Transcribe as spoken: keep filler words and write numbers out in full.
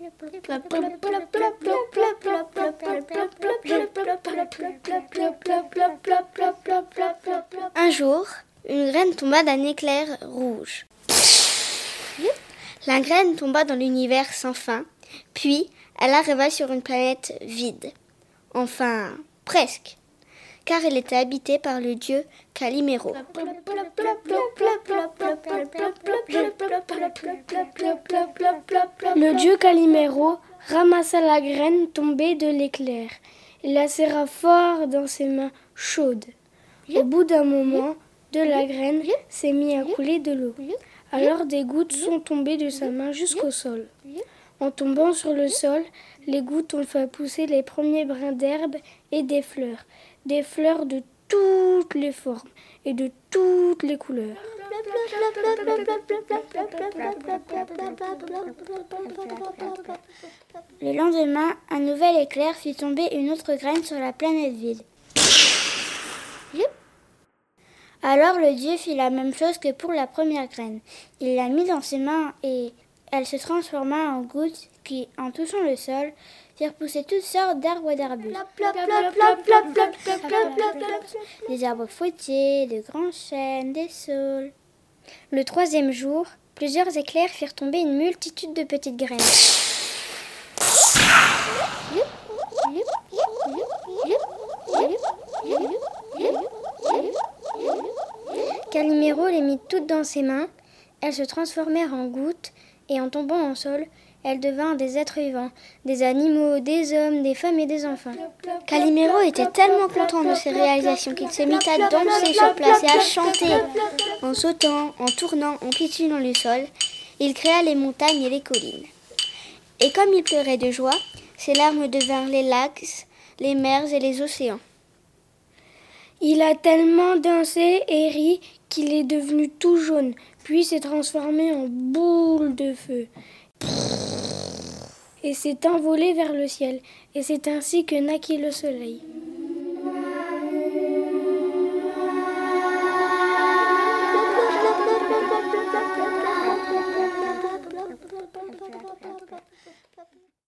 Un jour, une graine tomba d'un éclair rouge. La graine tomba dans l'univers sans fin, puis elle arriva sur une planète vide. Enfin, presque, car elle était habitée par le dieu Calimero. Le dieu Calimero ramassa la graine tombée de l'éclair et la serra fort dans ses mains chaudes. Au bout d'un moment, de la graine s'est mis à couler de l'eau. Alors des gouttes sont tombées de sa main jusqu'au sol. En tombant sur le sol, les gouttes ont fait pousser les premiers brins d'herbe et des fleurs. Des fleurs de toutes les formes et de toutes les couleurs. Le lendemain, un nouvel éclair fit tomber une autre graine sur la planète vide. Alors le dieu fit la même chose que pour la première graine. Il la mit dans ses mains et elle se transforma en gouttes qui, en touchant le sol, firent pousser toutes sortes d'arbres et d'arbustes. Des arbres fruitiers, de grands chênes, des saules. Le troisième jour, plusieurs éclairs firent tomber une multitude de petites graines. Calimero les mit toutes dans ses mains. Elles se transformèrent en gouttes et en tombant au sol, elles devinrent des êtres vivants, des animaux, des hommes, des femmes et des enfants. Calimero était tellement content de ses réalisations qu'il se mit à danser sur place et à chanter. En sautant, en tournant, en piétinant le sol, il créa les montagnes et les collines. Et comme il pleurait de joie, ses larmes devinrent les lacs, les mers et les océans. Il a tellement dansé et ri qu'il est devenu tout jaune, puis s'est transformé en boule de feu et s'est envolé vers le ciel. Et c'est ainsi que naquit le soleil.